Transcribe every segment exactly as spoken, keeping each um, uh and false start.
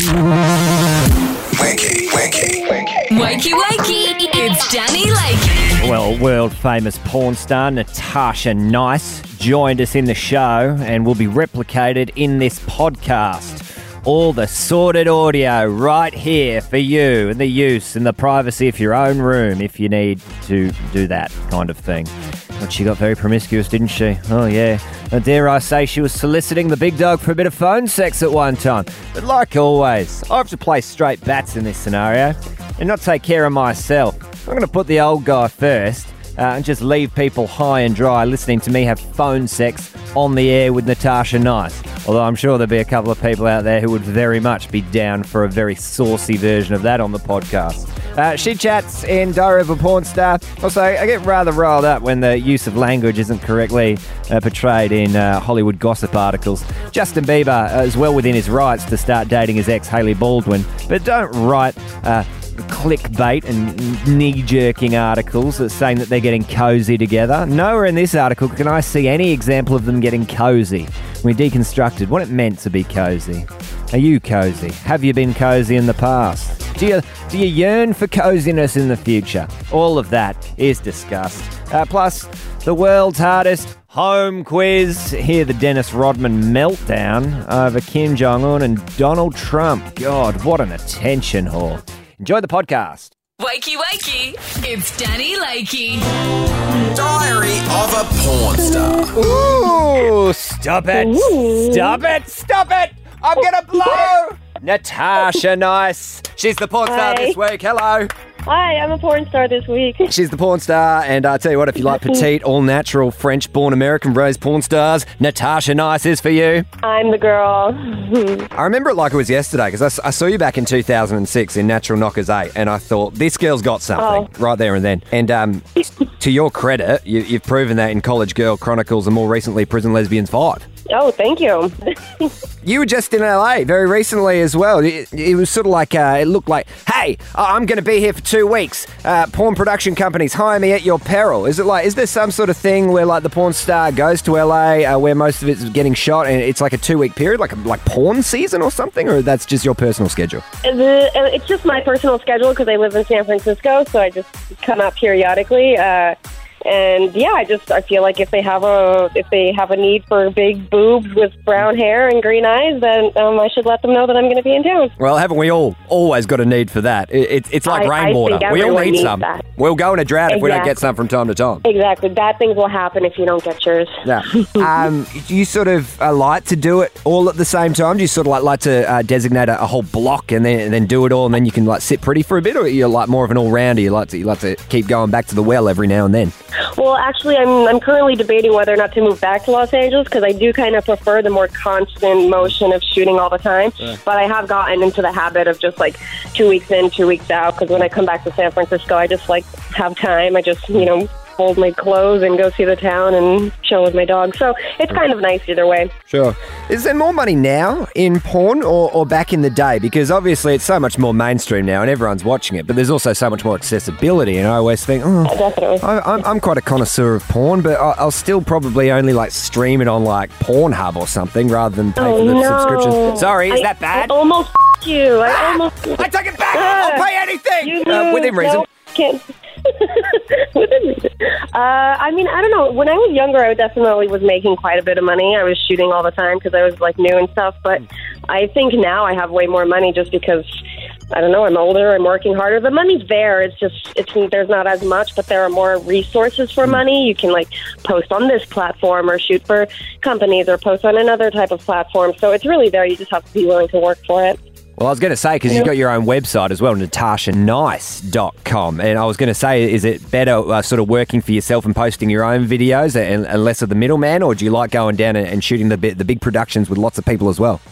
Wakey, wakey, wakey. Wakey, wakey, it's Danny Lakey. Well, world-famous porn star Natasha Nice joined us in the show and will be replicated in this podcast. All the sorted audio right here for you and the use and the privacy of your own room if you need to do that kind of thing. But she got very promiscuous, didn't she? Oh, yeah. Now, dare I say she was soliciting the big dog for a bit of phone sex at one time. But like always, I have to play straight bats in this scenario and not take care of myself. I'm going to put the old guy first uh, and just leave people high and dry listening to me have phone sex on the air with Natasha Nice. Although I'm sure there'll be a couple of people out there who would very much be down for a very saucy version of that on the podcast. Uh, she chats in Diary of a Porn Star. Also, I get rather riled up when the use of language isn't correctly uh, portrayed in uh, Hollywood gossip articles. Justin Bieber uh, is well within his rights to start dating his ex, Hailey Baldwin, but don't write uh, clickbait and knee-jerking articles that's saying that they're getting cozy together. Nowhere in this article can I see any example of them getting cozy. We deconstructed what it meant to be cozy. Are you cozy? Have you been cozy in the past? Do you do you yearn for coziness in the future? All of that is discussed. Uh, plus, the world's hardest home quiz. Hear the Dennis Rodman meltdown over Kim Jong-un and Donald Trump. God, what an attention whore. Enjoy the podcast. Wakey, wakey, it's Danny Lakey. Diary of a Porn Star. Ooh, stop it. Ooh. Stop it. Stop it. I'm going to blow. Natasha Nice. She's the porn star Hi. this week. Hello. Hi, I'm a porn star this week. She's the porn star, and I tell you what, if you like petite, all-natural, French-born, American-raised porn stars, Natasha Nice is for you. I'm the girl. I remember it like it was yesterday, because I, s- I saw you back in two thousand six in Natural Knockers eight, and I thought, this girl's got something Oh. right there and then. And um, to your credit, you, you've proven that in College Girl Chronicles and more recently Prison Lesbians five. Oh, thank you. You were just in L A very recently as well. It, it was sort of like, uh, it looked like, hey, I'm going to be here for two weeks. Uh, porn production companies, hire me at your peril. Is it like, is there some sort of thing where like the porn star goes to L A uh, where most of it's getting shot and it's like a two-week period, like a, like porn season or something, or that's just your personal schedule? The, uh, it's just my personal schedule because I live in San Francisco, so I just come out periodically. Uh, and yeah, I just I feel like if they have a if they have a need for big boobs with brown hair and green eyes, then um, I should let them know that I'm going to be in town. Well, haven't we all always got a need for that? It, it, it's like I- I rainwater. think We all everyone need needs some. that. We'll go in a drought if we don't Exactly. get some from time to time. Exactly. Bad things will happen if you don't get yours. Yeah. um, do you sort of uh, like to do it all at the same time? Do you sort of like like to uh, designate a, a whole block and then and then do it all, and then you can like sit pretty for a bit, or you're like more of an all rounder? You like to you like to keep going back to the well every now and then. Well, actually, I'm I'm currently debating whether or not to move back to Los Angeles because I do kind of prefer the more constant motion of shooting all the time. Yeah. But I have gotten into the habit of just like two weeks in, two weeks out. Because when I come back to San Francisco, I just like have time. I just you know fold my clothes and go see the town and chill with my dog. So it's kind of nice either way. Sure. Is there more money now in porn or, or back in the day? Because obviously it's so much more mainstream now and everyone's watching it, but there's also so much more accessibility. And I always think, oh, Definitely. I, I'm, I'm quite a connoisseur of porn, but I- I'll still probably only like stream it on like Pornhub or something rather than pay Oh, for the no. subscription. Sorry, is I- that bad? I almost f- you. I almost. I take it back. I'll pay anything. You Uh, within no, reason. Can't. Within reason. Uh, I mean, I don't know. When I was younger, I definitely was making quite a bit of money. I was shooting all the time because I was like new and stuff. But I think now I have way more money just because I don't know. I'm older. I'm working harder. The money's there. It's just it's there's not as much, but there are more resources for money. You can like post on this platform or shoot for companies or post on another type of platform. So it's really there. You just have to be willing to work for it. Well, I was going to say, because you've got your own website as well, natasha nice dot com. And I was going to say, is it better uh, sort of working for yourself and posting your own videos and, and less of the middleman, or do you like going down and, and shooting the, bi- the big productions with lots of people as well?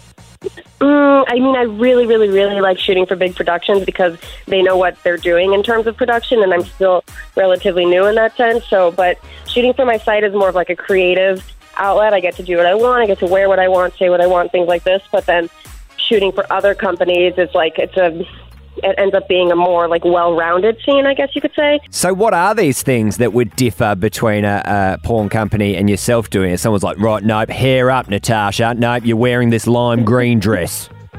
Mm, I mean, I really, really, really like shooting for big productions because they know what they're doing in terms of production, and I'm still relatively new in that sense. So, but shooting for my site is more of like a creative outlet. I get to do what I want. I get to wear what I want, say what I want, things like this. But then shooting for other companies is like it's a it ends up being a more like well-rounded scene, I guess you could say. So what are these things that would differ between a, a porn company and yourself doing it? Someone's like, right, nope, hair up, Natasha. Nope, you're wearing this lime green dress.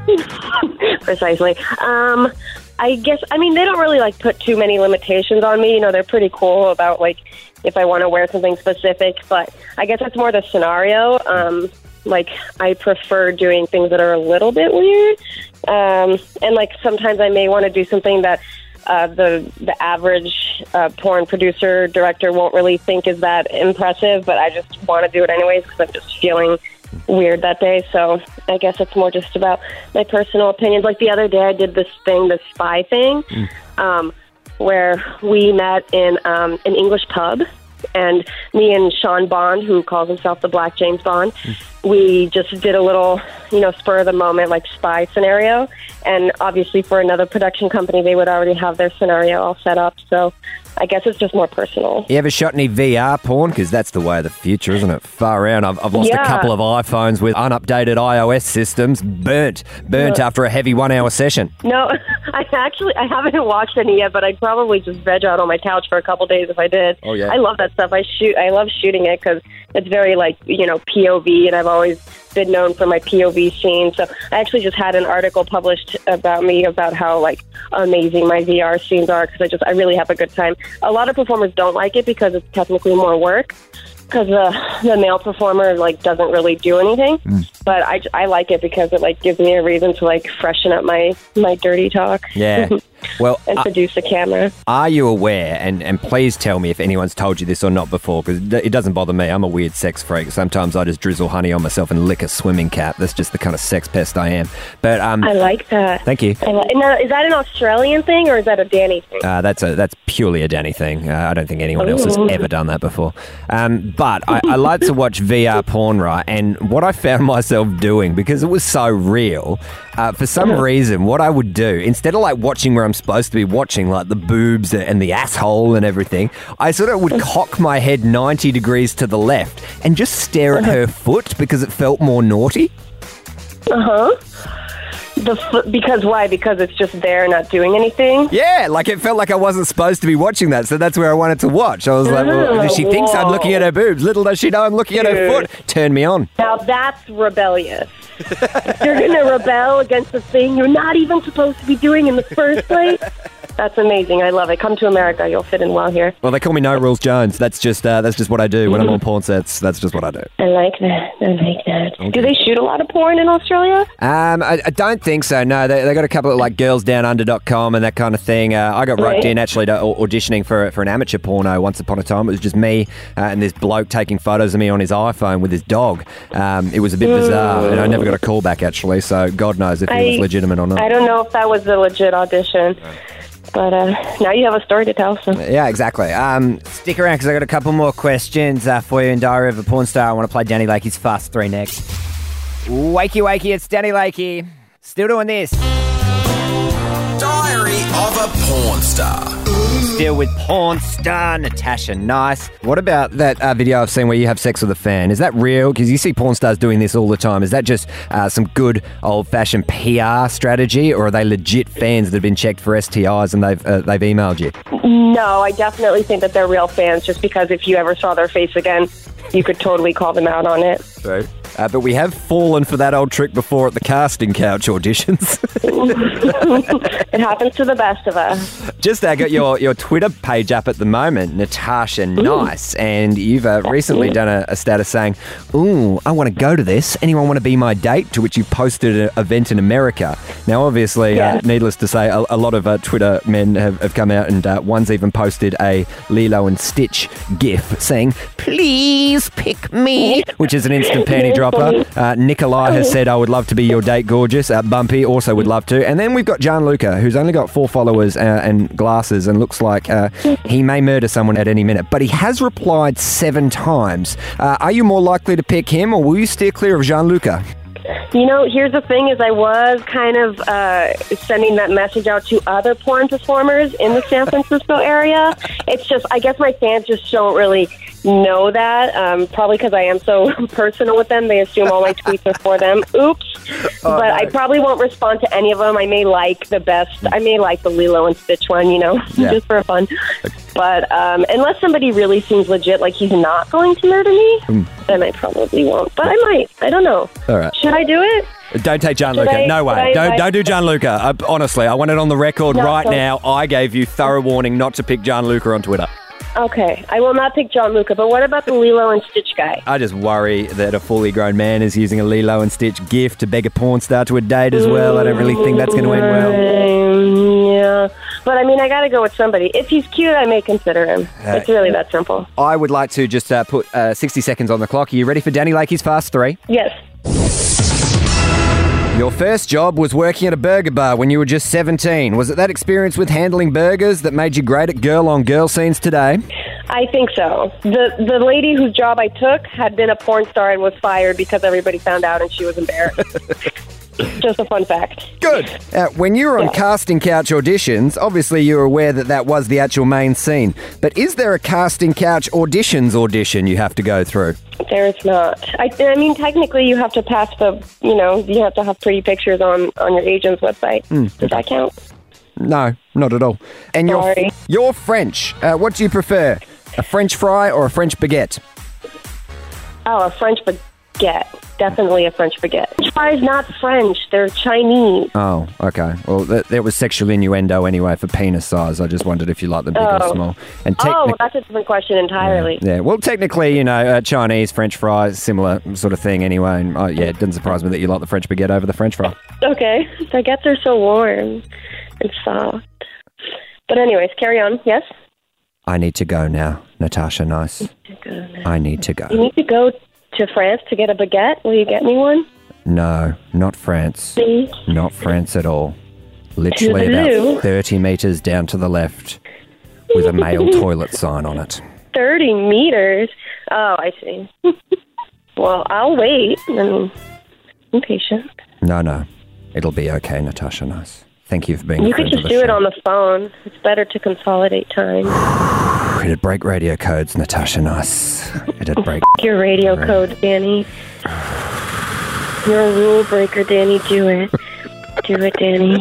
Precisely. Um, I guess, I mean, they don't really, like, put too many limitations on me. You know, they're pretty cool about, like, if I want to wear something specific. But I guess that's more the scenario. Um, like, I prefer doing things that are a little bit weird. Um, and, like, sometimes I may want to do something that uh, the the average uh, porn producer, director won't really think is that impressive. But I just want to do it anyways because I'm just feeling weird that day. So I guess it's more just about my personal opinions. Like the other day I did this thing, this spy thing, mm. um, where we met in um, an English pub, and me and Sean Bond, who calls himself the Black James Bond, mm. we just did a little, you know, spur of the moment, like spy scenario. And obviously for another production company, they would already have their scenario all set up. So I guess it's just more personal. You ever shot any V R porn? Because that's the way of the future, isn't it? Far around. I've, I've lost yeah. a couple of iPhones with unupdated iOS systems. Burnt. Burnt yeah. after a heavy one-hour session. No, I actually, I haven't watched any yet, but I'd probably just veg out on my couch for a couple days if I did. Oh, yeah. I love that stuff. I shoot. I love shooting it because it's very, like, you know, P O V, and I've always been known for my P O V scene. So I actually just had an article published about me about how, like, amazing my V R scenes are because I just, I really have a good time. A lot of performers don't like it because it's technically more work because the, the male performer, like, doesn't really do anything. Mm. But I, I like it because it, like, gives me a reason to, like, freshen up my, my dirty talk. Yeah. Well, and uh, produce the camera. Are you aware, and, and please tell me if anyone's told you this or not before, because it doesn't bother me. I'm a weird sex freak. Sometimes I just drizzle honey on myself and lick a swimming cap. That's just the kind of sex pest I am. But um, I like that. Thank you. I li- now, is that an Australian thing or is that a Danny thing? Uh, that's a that's purely a Danny thing. Uh, I don't think anyone else has ever done that before. Um, but I, I like to watch V R porn, right? And what I found myself doing, because it was so real, uh, for some reason, what I would do, instead of like watching where I'm supposed to be watching, like the boobs and the asshole and everything, I sort of would cock my head ninety degrees to the left and just stare at her foot because it felt more naughty. Uh-huh. The f- because why? Because it's just there not doing anything? Yeah, like it felt like I wasn't supposed to be watching that, so that's where I wanted to watch. I was like, well, she thinks I'm looking at her boobs. Little does she know I'm looking Dude. at her foot. Turn me on. Now that's rebellious. You're going to rebel against the thing you're not even supposed to be doing in the first place? That's amazing. I love it. Come to America. You'll fit in well here. Well, they call me No Rules Jones. That's just uh, that's just what I do when I'm on porn sets. That's just what I do. I like that. I like that. Okay. Do they shoot a lot of porn in Australia? Um, I, I don't think so. No, they they got a couple of like girls down under dot com and that kind of thing. Uh, I got roped Right. in actually to au- auditioning for for an amateur porno once upon a time. It was just me uh, and this bloke taking photos of me on his iPhone with his dog. Um, it was a bit Mm. bizarre, and I never got a call back actually. So God knows if he I- was legitimate or not. I don't know if that was a legit audition. But uh, now you have a story to tell. So. Yeah, exactly. Um, stick around because I got a couple more questions uh, for you in Diary of a Porn Star. I want to play Danny Lakey's Fast Three next. Wakey, wakey, it's Danny Lakey. Still doing this. Diary of a Porn Star. Still with porn star Natasha Nice. What about that uh, video I've seen where you have sex with a fan? Is that real? Because you see porn stars doing this all the time. Is that just uh, some good old-fashioned P R strategy, or are they legit fans that have been checked for S T Is and they've uh, they've emailed you? No, I definitely think that they're real fans just because if you ever saw their face again, you could totally call them out on it. True. Uh, but we have fallen for that old trick before at the casting couch auditions. It happens to the best of us. Just uh, got your, your Twitter page up at the moment, Natasha Nice, and you've uh, recently done a, a status saying, ooh, I want to go to this. Anyone want to be my date? To which you posted an event in America. Now, obviously, Yeah. uh, needless to say, a, a lot of uh, Twitter men have, have come out, and uh, one's even posted a Lilo and Stitch gif saying, please pick me, which is an instant panty dropper. Uh, Nikolai has said, I would love to be your date, gorgeous. Uh, Bumpy also would love to. And then we've got Gianluca, who's only got four followers uh, and glasses and looks like uh, he may murder someone at any minute. But he has replied seven times. Uh, are you more likely to pick him, or will you steer clear of Gianluca? You know, here's the thing is I was kind of uh, sending that message out to other porn performers in the San Francisco area. It's just, I guess my fans just don't really know that, um, probably because I am so personal with them. They assume all my tweets are for them. Oops. Oh, but no. I probably won't respond to any of them. I may like the best. I may like the Lilo and Stitch one, you know, Yeah. just for fun. But um, unless somebody really seems legit, like he's not going to murder me, Mm. then I probably won't. But I might. I don't know. All right. Should I do it? Don't take Should Gianluca. I- no should way. I don't invite- don't do Gianluca. Uh, honestly, I want it on the record No, right don't. now. I gave you thorough warning not to pick Gianluca on Twitter. Okay, I will not pick John Luca, but what about the Lilo and Stitch guy? I just worry that a fully grown man is using a Lilo and Stitch gift to beg a porn star to a date as well. I don't really think that's going to end well. Um, yeah, but I mean, I got to go with somebody. If he's cute, I may consider him. Uh, it's really that simple. I would like to just uh, put uh, sixty seconds on the clock. Are you ready for Danny Lakey's Fast Three? Yes. Your first job was working at a burger bar when you were just seventeen. Was it that experience with handling burgers that made you great at girl-on-girl scenes today? I think so. The the lady whose job I took had been a porn star and was fired because everybody found out and she was embarrassed. Just a fun fact. Good. Uh, when you were on Yeah. casting couch auditions, obviously you were aware that that was the actual main scene. But is there a casting couch auditions audition you have to go through? There is not. I, I mean, technically, you have to pass the, you know, you have to have pretty pictures on, on your agent's website. Does that count? No, not at all. And you're, Sorry. you're French. Uh, what do you prefer, a French fry or a French baguette? Oh, a French baguette. Definitely a French baguette. French fries not French. They're Chinese. Oh, okay. Well, th- there was sexual innuendo anyway for penis size. I just wondered if you like them big or Oh. small. And Oh, techni- well, that's a different question entirely. Yeah, well, technically, you know, uh, Chinese, French fries, similar sort of thing anyway. And, oh, yeah, it doesn't surprise me that you like the French baguette over the French fry. Okay. Baguettes are so warm and soft. But anyways, carry on. Yes? I need to go now, Natasha Nice. I need to You go. need to go to France to get a baguette. Will you get me one? No, not France. Please? Not France at all. Literally Toodaloo. about thirty metres down to the left with a male toilet sign on it. thirty meters? Oh, I see. Well, I'll wait. I mean, I'm patient. No, no. It'll be okay, Natasha Nice. Thank you for being a You friend could of just the do it show. on the phone. It's better to consolidate time. It'd break radio codes, Natasha Nice. It'd break. Your radio code, Danny. You're a rule breaker, Danny. Do it. Do it, Danny.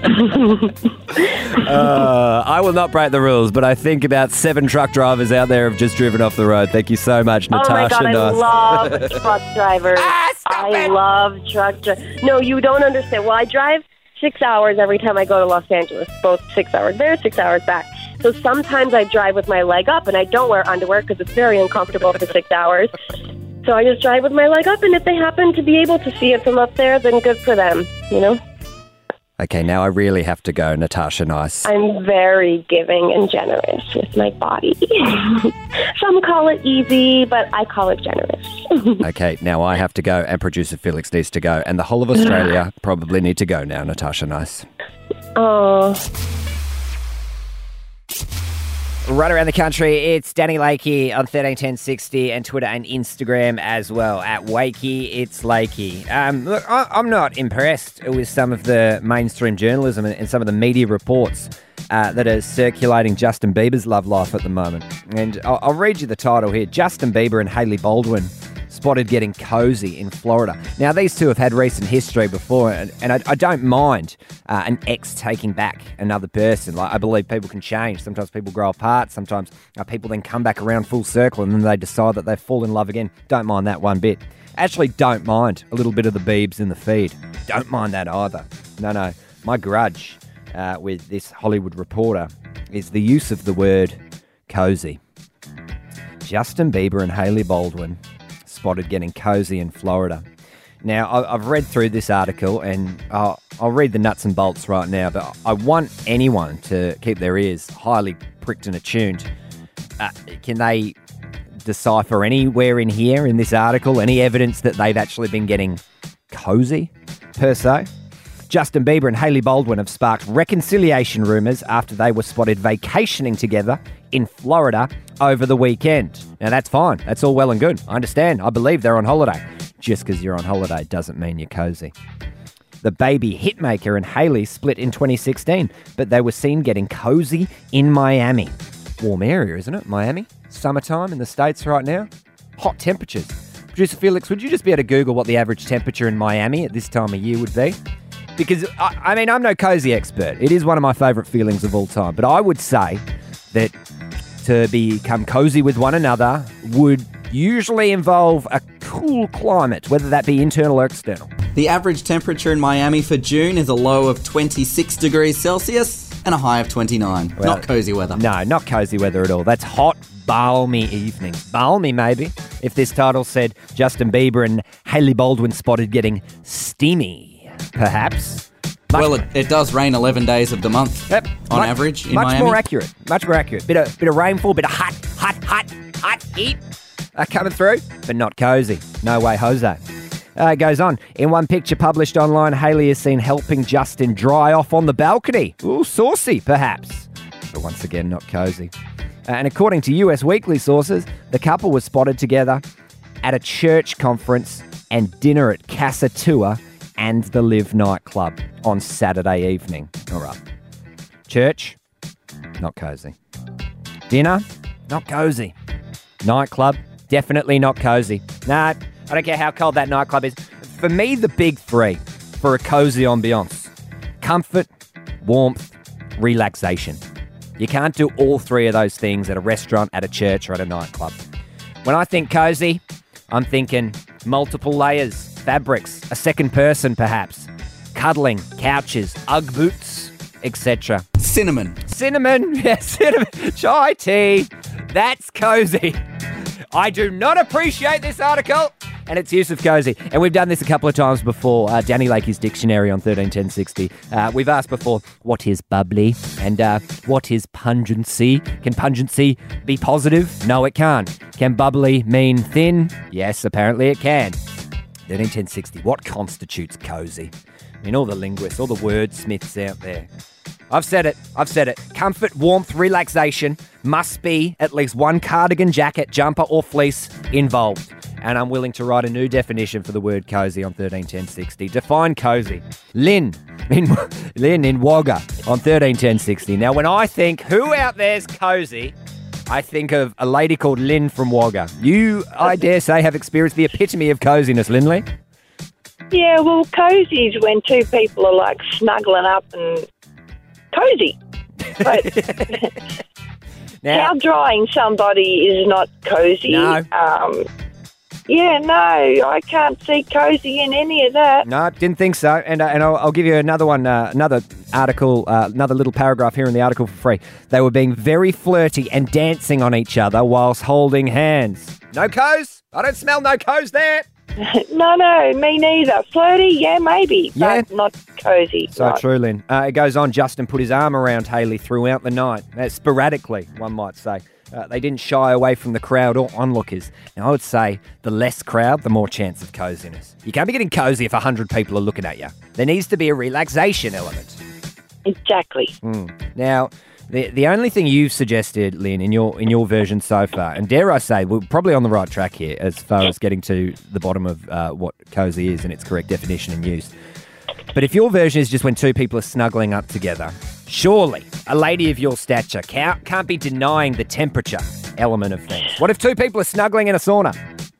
Uh, I will not break the rules, but I think about seven truck drivers out there have just driven off the road. Thank you so much, Oh my Natasha God, I Nice. love truck drivers. I love truck drivers. No, you don't understand. Well, I drive six hours every time I go to Los Angeles. Both six hours there, six hours back. So sometimes I drive with my leg up, and I don't wear underwear because it's very uncomfortable for six hours. So I just drive with my leg up, and if they happen to be able to see it from up there, then good for them, you know? Okay, now I really have to go, Natasha Nice. I'm very giving and generous with my body. Some call it easy, but I call it generous. Okay, now I have to go, and producer Felix needs to go, and the whole of Australia probably need to go now, Natasha Nice. Oh. Right around the country, it's Danny Lakey on thirteen ten sixty and Twitter and Instagram as well at Wakey. It's Lakey. Um, look, I, I'm not impressed with some of the mainstream journalism and, and some of the media reports uh, that are circulating Justin Bieber's love life at the moment. And I'll, I'll read you the title here. Justin Bieber and Hailey Baldwin spotted getting cozy in Florida. Now, these two have had recent history before, and, and I, I don't mind uh, an ex taking back another person. Like, I believe people can change. Sometimes people grow apart. Sometimes uh, people then come back around full circle, and then they decide that they fall in love again. Don't mind that one bit. Actually, don't mind a little bit of the Biebs in the feed. Don't mind that either. No, no. My grudge uh, with this Hollywood reporter is the use of the word cozy. Justin Bieber and Hailey Baldwin spotted getting cozy in Florida. Now, I've read through this article, and I'll, I'll read the nuts and bolts right now, but I want anyone to keep their ears highly pricked and attuned. Uh, can they decipher anywhere in here, in this article, any evidence that they've actually been getting cozy, per se? Justin Bieber and Hailey Baldwin have sparked reconciliation rumours after they were spotted vacationing together in Florida over the weekend. Now, that's fine. That's all well and good. I understand. I believe they're on holiday. Just because you're on holiday doesn't mean you're cozy. The baby hitmaker and Hailey split in twenty sixteen, but they were seen getting cozy in Miami. Warm area, isn't it? Miami? Summertime in the States right now? Hot temperatures. Producer Felix, would you just be able to Google what the average temperature in Miami at this time of year would be? Because, I, I mean, I'm no cozy expert. It is one of my favourite feelings of all time. But I would say that to become cozy with one another would usually involve a cool climate, whether that be internal or external. The average temperature in Miami for June is a low of twenty-six degrees Celsius and a high of twenty-nine. Well, not cozy weather. No, not cozy weather at all. That's hot, balmy evenings. Balmy, maybe, if this title said Justin Bieber and Hailey Baldwin spotted getting steamy, perhaps. Much, well, it, it does rain eleven days of the month yep, on much, average in much Miami. Much more accurate. Much more accurate. Bit of, bit of rainfall, bit of hot, hot, hot, hot heat uh, coming through, but not cozy. No way, Jose. Uh, it goes on. In one picture published online, Hailey is seen helping Justin dry off on the balcony. Ooh, saucy, perhaps. But once again, not cozy. Uh, and according to U S Weekly sources, the couple was spotted together at a church conference and dinner at Casa Tua and the Live nightclub on Saturday evening. All right. Church, not cozy. Dinner, not cozy. Nightclub, definitely not cozy. Nah, I don't care how cold that nightclub is. For me, the big three for a cozy ambiance: comfort, warmth, relaxation. You can't do all three of those things at a restaurant, at a church, or at a nightclub. When I think cozy, I'm thinking multiple layers, fabrics, a second person perhaps, cuddling, couches, Ugg boots, et cetera. Cinnamon. Cinnamon, yes, cinnamon. Chai tea, that's cozy. I do not appreciate this article and its use of cozy. And we've done this a couple of times before. Uh, Danny Lakey's dictionary on thirteen ten sixty. Uh, we've asked before, what is bubbly? And uh, what is pungency? Can pungency be positive? No, it can't. Can bubbly mean thin? Yes, apparently it can. thirteen ten sixty. What constitutes cozy? I mean, all the linguists, all the wordsmiths out there. I've said it. I've said it. Comfort, warmth, relaxation must be at least one cardigan, jacket, jumper, or fleece involved. And I'm willing to write a new definition for the word cozy on thirteen ten sixty. Define cozy. Lynn in Lynn in Wagga on thirteen ten sixty. Now, when I think who out there's cozy, I think of a lady called Lynn from Wagga. You, I dare say, have experienced the epitome of coziness, Lindley. Yeah, well, cozy is when two people are like snuggling up and cozy. But now, cow drying somebody is not cozy. No. Um, yeah, no, I can't see cozy in any of that. No, didn't think so. And uh, and I'll, I'll give you another one, uh, another article, uh, another little paragraph here in the article for free. They were being very flirty and dancing on each other whilst holding hands. No coz? I don't smell no coz there. No, no, me neither. Flirty, yeah, maybe, Yeah. but not cozy. So no. true, Lynn. Uh, it goes on. Justin put his arm around Hailey throughout the night, uh, sporadically, one might say. Uh, they didn't shy away from the crowd or onlookers. Now, I would say the less crowd, the more chance of coziness. You can't be getting cozy if one hundred people are looking at you. There needs to be a relaxation element. Exactly. Mm. Now, the the only thing you've suggested, Lynn, in your in your version so far, and dare I say, we're probably on the right track here as far as getting to the bottom of uh, what cozy is and its correct definition and use. But if your version is just when two people are snuggling up together, surely a lady of your stature can't, can't be denying the temperature element of things. What if two people are snuggling in a sauna?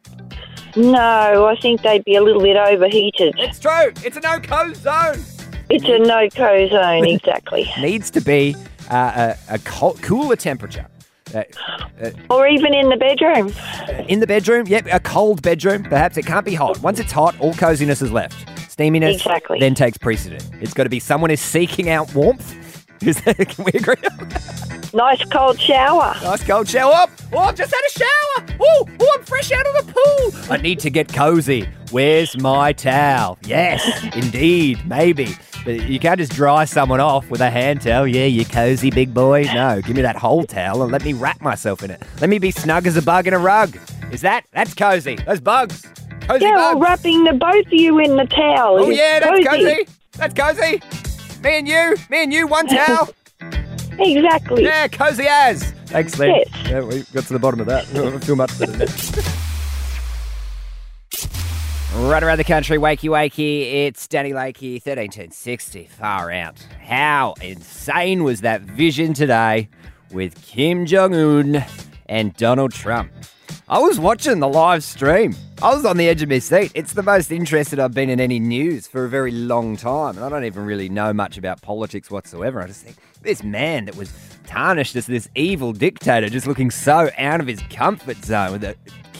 No, I think they'd be a little bit overheated. It's true. It's a no-co zone. It's a no-co zone, exactly. Needs to be uh, a, a co- cooler temperature. Uh, uh, Or even in the bedroom. in the bedroom, yep, a cold bedroom, perhaps. It can't be hot. Once it's hot, all coziness is left. Steaminess Exactly. then takes precedent. It's got to be someone is seeking out warmth. Is that, can we agree on that? Nice cold shower. Nice cold shower. Oh, oh, I've just had a shower. Oh, oh, I'm fresh out of the pool. I need to get cozy. Where's my towel? Yes, indeed, maybe. But you can't just dry someone off with a hand towel. Yeah, you cozy big boy. No, give me that whole towel and let me wrap myself in it. Let me be snug as a bug in a rug. Is that? That's cozy. Those bugs. Cozy Yeah, bugs. well, wrapping the both of you in the towel. Oh, is yeah, that's cozy. That's cozy. Me and you. Me and you, one towel. Exactly. Yeah, cozy as. Thanks, Lee. Yes. Yeah, we got to the bottom of that. I feel much better now. Right around the country, wakey wakey, it's Danny Lakey, thirteen ten sixty, far out. How insane was that vision today with Kim Jong-un and Donald Trump? I was watching the live stream. I was on the edge of my seat. It's the most interested I've been in any news for a very long time. And I don't even really know much about politics whatsoever. I just think this man that was tarnished as this evil dictator just looking so out of his comfort zone with a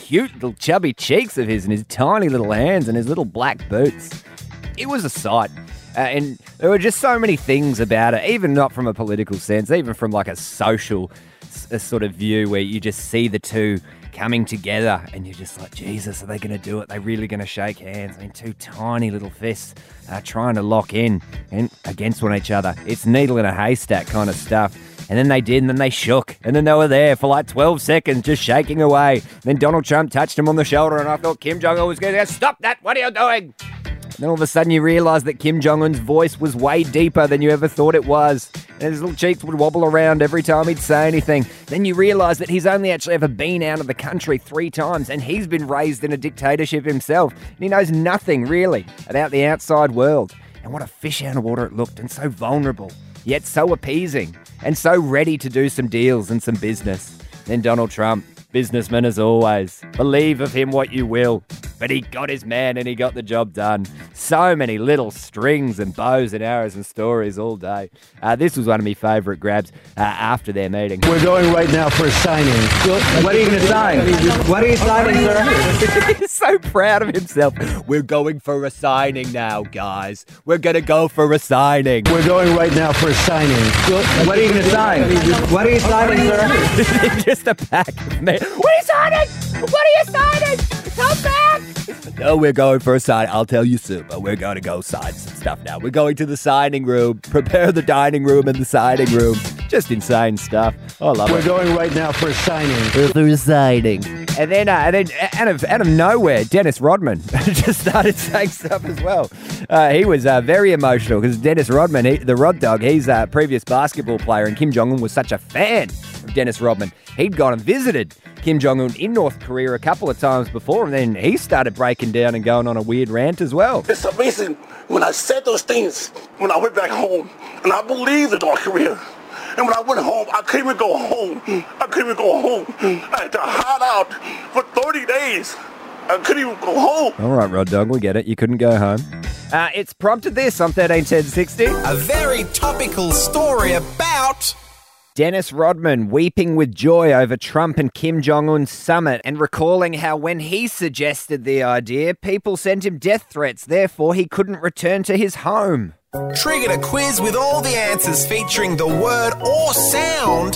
cute little chubby cheeks of his and his tiny little hands and his little black boots. It was a sight. Uh, and there were just so many things about it, even not from a political sense, even from like a social s- sort of view where you just see the two coming together and you're just like, Jesus, are they going to do it? Are they really going to shake hands? I mean, two tiny little fists uh, trying to lock in and against one each other. It's needle in a haystack kind of stuff. And then they did, and then they shook, and then they were there for like twelve seconds just shaking away. Then Donald Trump touched him on the shoulder, and I thought Kim Jong-un was going to go, stop that, what are you doing? And then all of a sudden you realise that Kim Jong-un's voice was way deeper than you ever thought it was. And his little cheeks would wobble around every time he'd say anything. Then you realise that he's only actually ever been out of the country three times, and he's been raised in a dictatorship himself. And he knows nothing, really, about the outside world. And what a fish out of water it looked, and so vulnerable, yet so appeasing, and so ready to do some deals and some business. Then Donald Trump, businessman as always. Believe of him what you will. But he got his man and he got the job done. So many little strings and bows and arrows and stories all day. Uh, this was one of my favourite grabs uh, after their meeting. We're going right now for a signing. What are you going to sign? What are you signing, sir? He's so proud of himself. We're going for a signing now, guys. We're going to go for a signing. We're going right now for a signing. What are you going to sign? What are you signing, sir? Just a pack of men. What are you signing? What are you signing? Come back! No, we're going for a sign. I'll tell you soon, but we're going to go sign some stuff now. We're going to the signing room. Prepare the dining room and the signing room. Just insane stuff. I love We're it. going right now for a signing. For a signing. And then, uh, and then out of out of nowhere, Dennis Rodman just started saying stuff as well. Uh, he was uh, very emotional because Dennis Rodman, he, the Rod Dog, he's a previous basketball player, and Kim Jong-un was such a fan of Dennis Rodman. He'd gone and visited Kim Jong-un in North Korea a couple of times before, and then he started breaking down and going on a weird rant as well. It's amazing when I said those things when I went back home, and I believed in North Korea. And when I went home, I couldn't even go home. I couldn't even go home. I had to hide out for thirty days. I couldn't even go home. All right, Rod Dog, we get it. You couldn't go home. Uh, it's prompted this on thirteen ten sixty. A very topical story about Dennis Rodman weeping with joy over Trump and Kim Jong-un's summit and recalling how when he suggested the idea, people sent him death threats, therefore he couldn't return to his home. triggered a quiz with all the answers featuring the word or sound.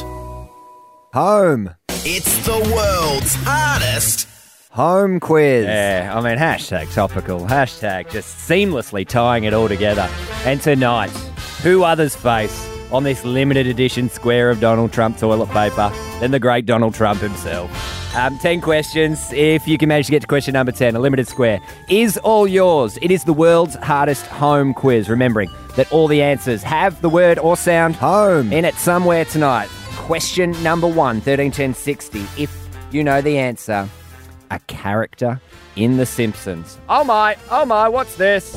Home. It's the world's hardest Home quiz. Yeah, I mean, hashtag topical, hashtag just seamlessly tying it all together. And tonight, who others face on this limited edition square of Donald Trump toilet paper than the great Donald Trump himself? Um, ten questions. If you can manage to get to question number ten, a limited square is all yours. It is the world's hardest home quiz, remembering that all the answers have the word or sound home in it somewhere tonight. Question number one, thirteen ten sixty. If you know the answer, a character in The Simpsons. Oh my, oh my, what's this?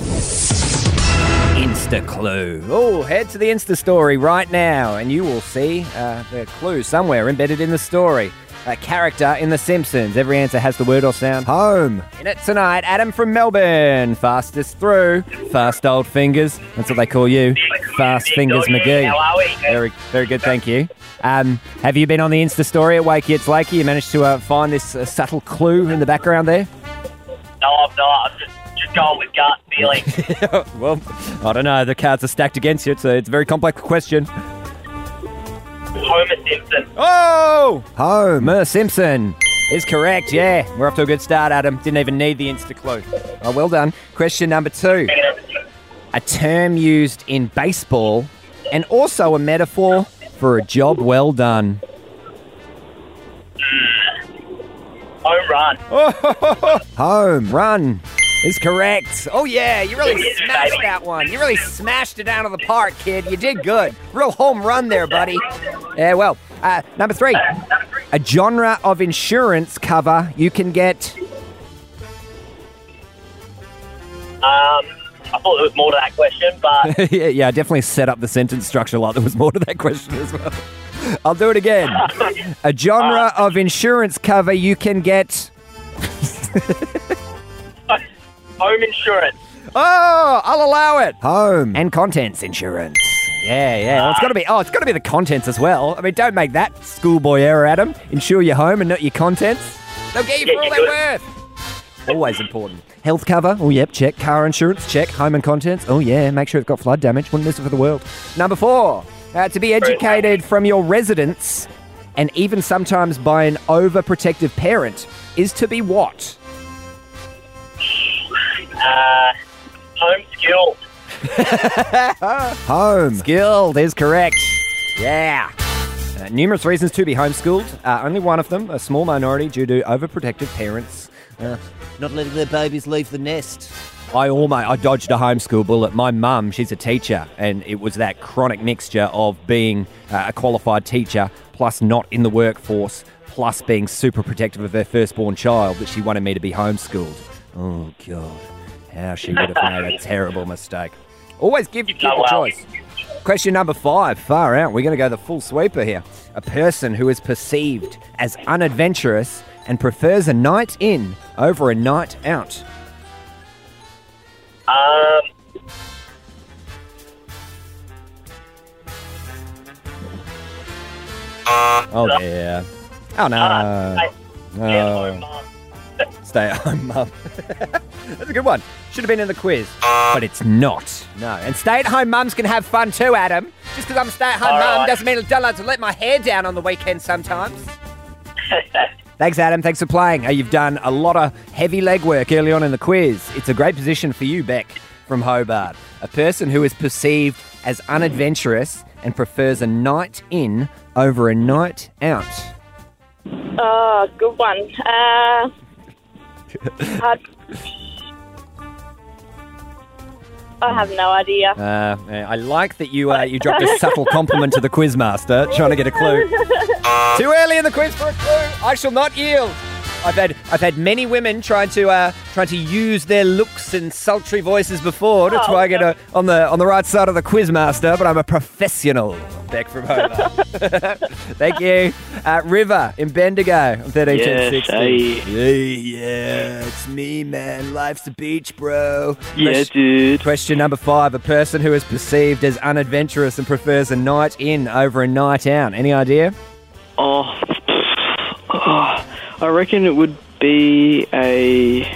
Insta clue. Oh, head to the Insta story right now and you will see uh, the clue somewhere embedded in the story. A character in The Simpsons. Every answer has the word or sound home. In it tonight, Adam from Melbourne. Fastest through. Fast old fingers. That's what they call you. Fast Fingers McGee. How are we? Very, very good, thank you. Um, have you been on the Insta story at Wakey It's Lakey? You managed to uh, find this uh, subtle clue in the background there? No, I'm not. I'm just, just going with gut feeling. Well, I don't know. The cards are stacked against you. It's a, it's a very complex question. Homer Simpson. Oh! Homer Simpson is correct, yeah. We're off to a good start, Adam. Didn't even need the Insta clue. Oh, well done. Question number two. A term used in baseball and also a metaphor for a job well done. Home run. Home run is correct. Oh, yeah, you really Yeah, smashed baby. that one. You really smashed it out of the park, kid. You did good. Real home run there, buddy. Yeah, well, uh, number three. A genre of insurance cover you can get. Um, I thought there was more to that question, but yeah, yeah, I definitely set up the sentence structure like there was more to that question as well. I'll do it again. A genre of insurance cover you can get. home insurance. Oh, I'll allow it. Home and contents insurance. Yeah, yeah. Well, it's got to be. Oh, it's got to be the contents as well. I mean, don't make that schoolboy error, Adam. Insure your home and not your contents. They'll get you for all they're worth. Always important. Health cover. Oh, yep, check. Car insurance. Check. Home and contents. Oh, yeah, make sure it's got flood damage. Wouldn't miss it for the world. Number four, uh, to be educated from your residence and even sometimes by an overprotective parent is to be what? Uh, home skilled. Home. Skilled is correct. Yeah. Uh, numerous reasons to be homeschooled. Uh, only one of them, a small minority, due to overprotective parents uh, not letting their babies leave the nest. I almost, I dodged a homeschool bullet. My mum, she's a teacher, and it was that chronic mixture of being uh, a qualified teacher, plus not in the workforce, plus being super protective of her firstborn child that she wanted me to be homeschooled. Oh, God. How she would have made a terrible mistake. Always give people a choice. Question number five. Far out. We're going to go the full sweeper here. A person who is perceived as unadventurous and prefers a night in over a night out. Um, Oh, yeah. Oh, no. uh, Oh. Stay at home, mum. That's a good one. Should have been in the quiz. But it's not. No. And stay-at-home mums can have fun too, Adam. Just because I'm a stay-at-home All mum right. doesn't mean I don't like to let my hair down on the weekend sometimes. Thanks, Adam. Thanks for playing. Uh, you've done a lot of heavy legwork early on in the quiz. It's a great position for you, Beck, from Hobart. A person who is perceived as unadventurous and prefers a night in over a night out. Oh, good one. Uh, hard. I have no idea. Uh, I like that you uh, you dropped a subtle compliment to the quizmaster, trying to get a clue. Too early in the quiz for a clue. I shall not yield. I've had I've had many women trying to uh, trying to use their looks and sultry voices before to Oh, try and get a, on the on the right side of the quizmaster, but I'm a professional. Beck from Hobart. Thank you. Uh, River in Bendigo. I'm thirteen Yes, sixty. hey. Hey, yeah, it's me, man. Life's a beach, bro. Yeah, Ques- dude. Question number five. A person who is perceived as unadventurous and prefers a night in over a night out. Any idea? Oh, oh, I reckon it would be a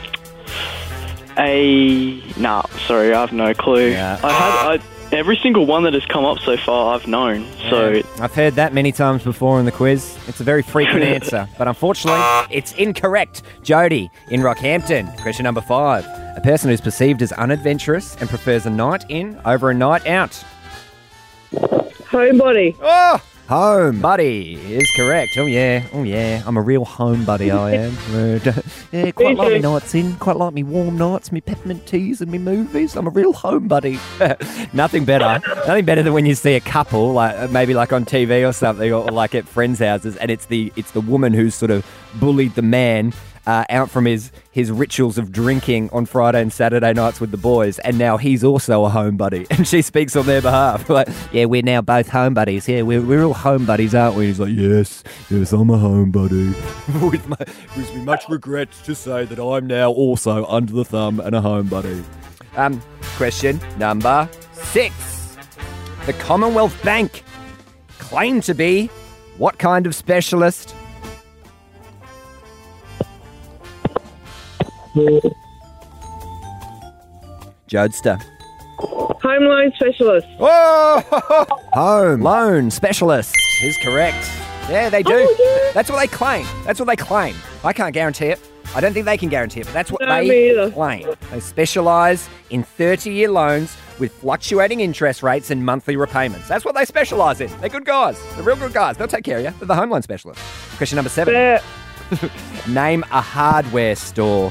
a. Nah, sorry, I have no clue. Yeah. I had I, every single one that has come up so far. I've known. So Yeah, I've heard that many times before in the quiz. It's a very frequent answer, but unfortunately, it's incorrect. Jody in Rockhampton. Question number five. A person who's perceived as unadventurous and prefers a night in over a night out. Homebody. Oh! Home buddy is correct. Oh yeah, oh yeah. I'm a real home buddy, I am. Uh, d- yeah, quite Me like me too. nights in, quite like me warm nights, me peppermint teas and me movies. I'm a real home buddy. Nothing better. Nothing better than when you see a couple, like uh, maybe like on T V or something, or like at friends' houses, and it's the it's the woman who's sort of bullied the man uh, out from his his rituals of drinking on Friday and Saturday nights with the boys, and now he's also a home buddy, and she speaks on their behalf. Like, yeah, we're now both home buddies. Yeah, we're we're all home buddies, aren't we? And he's like, yes, yes, I'm a home buddy. with my, with me much regret to say that I'm now also under the thumb and a home buddy. Um, question number six. The Commonwealth Bank claimed to be what kind of specialist? Jodester. Home loan specialist. Oh, home loan specialist is correct. Yeah, they do. Oh, yeah. That's what they claim. That's what they claim. I can't guarantee it. I don't think they can guarantee it, but that's what No, me they either. claim. They specialise in thirty-year loans with fluctuating interest rates and monthly repayments. That's what they specialise in. They're good guys. They're real good guys. They'll take care of you. They're the home loan specialist. Question number seven. Bet. Name a hardware store.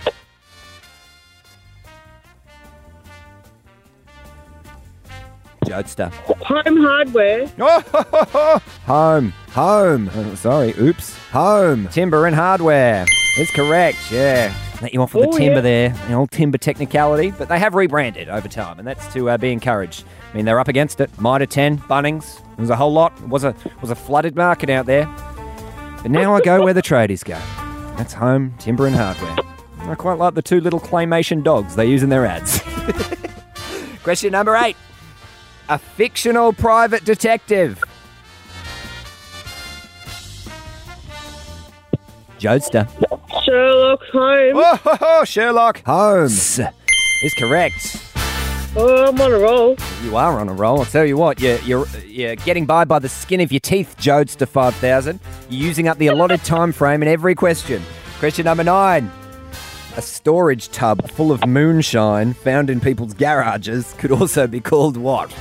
Jodester. Home hardware. Oh, home, home. Oh, sorry, oops. Home, timber and hardware. Is correct, yeah. Let you off with Oh, the timber yeah. there, the old timber technicality, but they have rebranded over time, and that's to uh, be encouraged. I mean, they're up against it. Mitre ten, Bunnings. There's a whole lot. It was a was a flooded market out there. But now I go where the tradies go. That's home, timber and hardware. I quite like the two little claymation dogs they use in their ads. Question number eight. A fictional private detective. Jodester. Sherlock Holmes. Oh, ho, ho, Sherlock Holmes is correct. Oh, I'm on a roll. You are on a roll. I'll tell you what, you're, you're, you're getting by by the skin of your teeth, Jodester five thousand. You're using up the allotted time frame in every question. Question number nine. A storage tub full of moonshine found in people's garages could also be called what?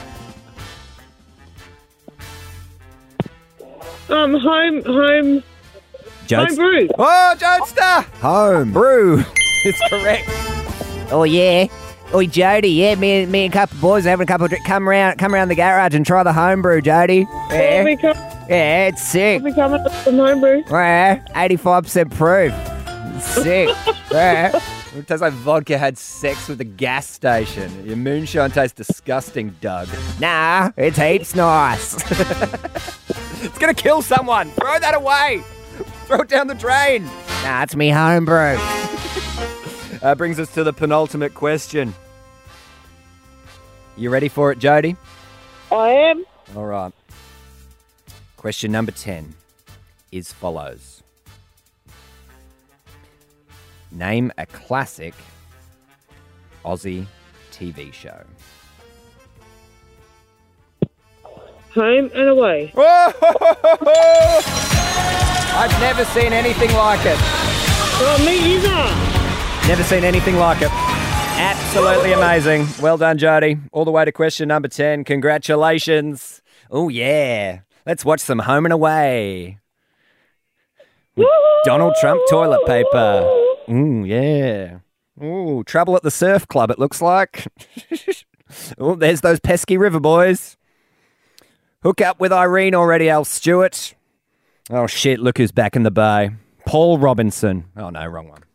Um, home, home, Jodes- home brew. Oh, Jodester! Home brew is correct. Oh, yeah. Oi, Jody, yeah, me, me and a couple of boys are having a couple of drinks. Come around, come around the garage and try the home brew, Jody. Yeah, I'll be, com- yeah it's sick. I'll be coming up from home brew. Yeah, eighty-five percent proof. Sick. Yeah. It tastes like vodka had sex with a gas station. Your moonshine tastes disgusting, Doug. Nah, it's heaps nice. It's going to kill someone. Throw that away. Throw it down the drain. Nah, it's me homebrew. Uh, brings us to the penultimate question. You ready for it, Jody? I am. All right. Question number ten is follows. Name a classic Aussie T V show. Home and away. I've never seen anything like it. Oh, me either. Never seen anything like it. Absolutely amazing. Well done, Jody. All the way to question number ten. Congratulations. Oh, yeah. Let's watch some Home and Away. With Donald Trump toilet paper. Ooh, yeah. Ooh, trouble at the surf club, it looks like. Oh, there's those pesky river boys. Hook up with Irene already, Al Stewart. Oh, shit, look who's back in the bay. Paul Robinson. Oh, no, wrong one.